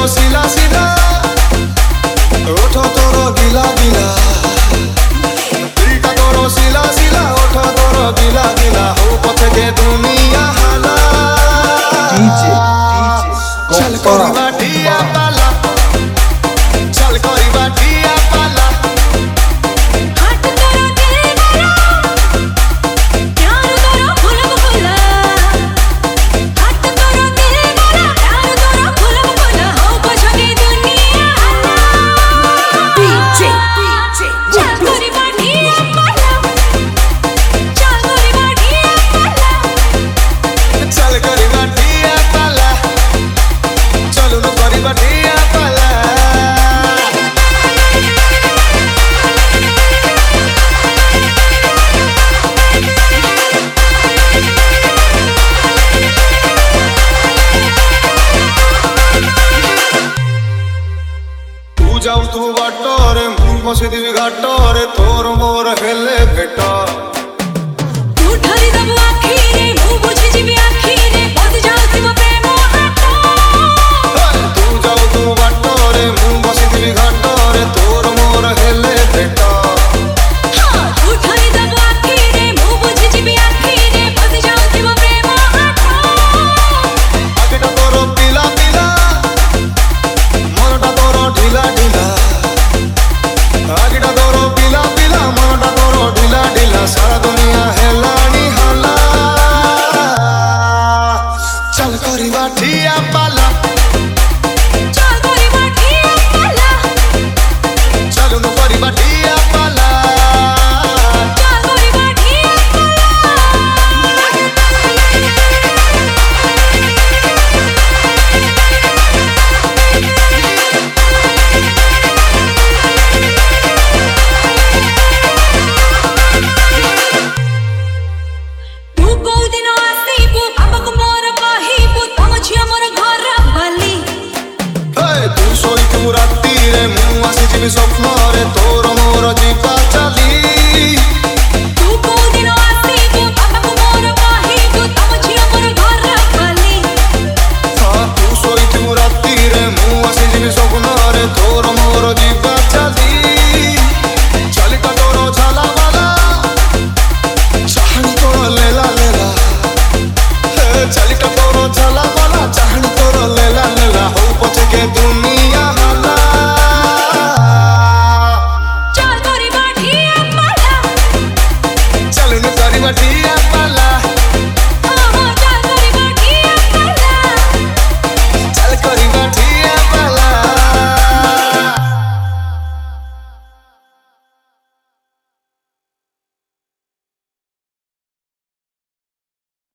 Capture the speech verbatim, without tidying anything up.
सिला सिला ओठ तोर गिला गिला दिलटा तोर सिला सिला ओठ तोर गिला गिला हो पछे के दुनिया हाला डीजे चल कोरी बाटिया पाला चल कोरी बाटिया पाला हाथ तोरा दिल भरा प्यार तोरा फूल फूला हाथ तोरा दिल भरा प्यार तोरा फूल फूला हो पछे के दुनिया डीजे डीजे चल कोरी बाटिया पाला चल कोरी बाटिया पाला चल कोरी बाटिया पाला चलो नो कोरी बाटिया पाला तू जाऊ तू बाटोरे मुझ बसे दिवी घाटोरे तोर मोर हेले भेटा तू ठरी दब आखी रे मु बुझी जीवी आखी रे बद जाउतिब प्रेम हाथ तू जाऊ तू बाटोरे मुझ बसे दिवी घाटोरे तोर मोर हेले भेटा हां तू ठरी दब आखी रे मु बुझी जीवी आखी रे बद जाउतिब प्रेम हाथ आगेटा तोर पिला पिला मनटा तोर ढिला ढिला आगेटा तोर पिला पिला मनटा तोर ढिला ढिला सारा दुनिया हेलानी हाला चल करी बाटिया पाला चल कोरी बाटिया पाला चलो नो करी बाटिया पाला चल कोरी बाटिया तू को दिन आसीबू हमक मोर पाहीबू तम छिया मोर घर बाली हे तू सोई तू राती रे मु आसी जीवी स्वप्न